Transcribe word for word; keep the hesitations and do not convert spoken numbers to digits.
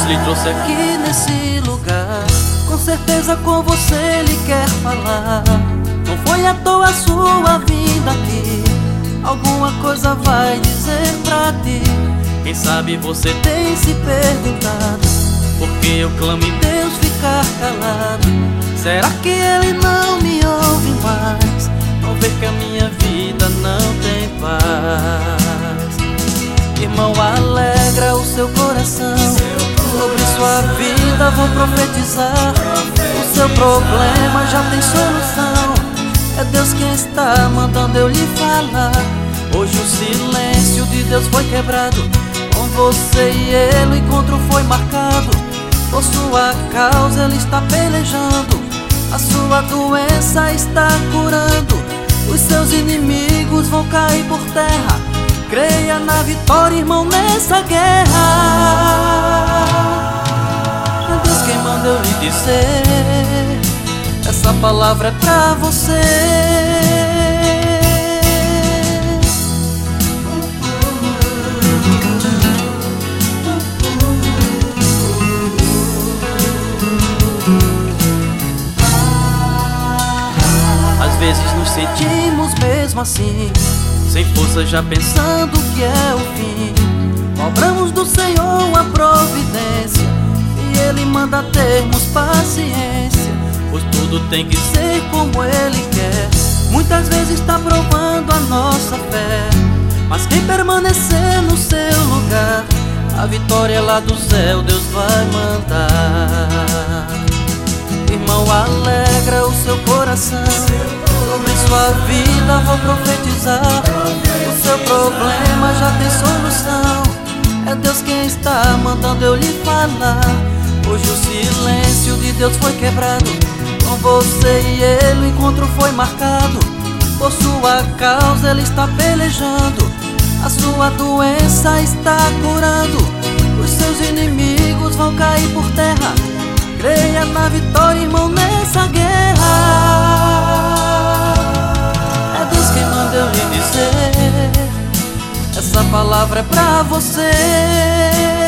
Deus lhe trouxe aqui nesse lugar. Com certeza com você Ele quer falar. Não foi à toa a sua vida aqui. Alguma coisa vai dizer pra ti. Quem sabe você tem se perguntado por que eu clamo e Deus ficar calado. Será que Ele não me ouve mais? Não vê que a minha vida não tem paz. Irmão, alegra o seu coração. Sobre sua vida vou profetizar. O seu problema já tem solução. É Deus quem está mandando eu lhe falar. Hoje o silêncio de Deus foi quebrado. Com você e Ele o encontro foi marcado. Por sua causa Ele está pelejando. A sua doença está curando. Os seus inimigos vão cair por terra. Creia na vitória, irmão, nessa guerra. É Deus quem manda eu lhe dizer. Essa palavra é pra você. Às vezes nos sentimos mesmo assim, sem força, já pensando que é o fim. Cobramos do Senhor a providência e Ele manda termos paciência, pois tudo tem que ser como Ele quer. Muitas vezes está provando a nossa fé, mas quem permanecer no seu lugar, a vitória lá do céu Deus vai mandar. Irmão, alegra o seu coração. Sobre sua vida vou profetizar. O seu problema já tem solução. É Deus quem está mandando eu lhe falar. Hoje o silêncio de Deus foi quebrado. Com você e Ele o encontro foi marcado. Por sua causa Ele está pelejando. A sua doença está curando. Os seus inimigos vão cair por terra. Creia na vitória, irmão, nessa guerra. É Deus quem manda eu lhe dizer. Essa palavra é pra você.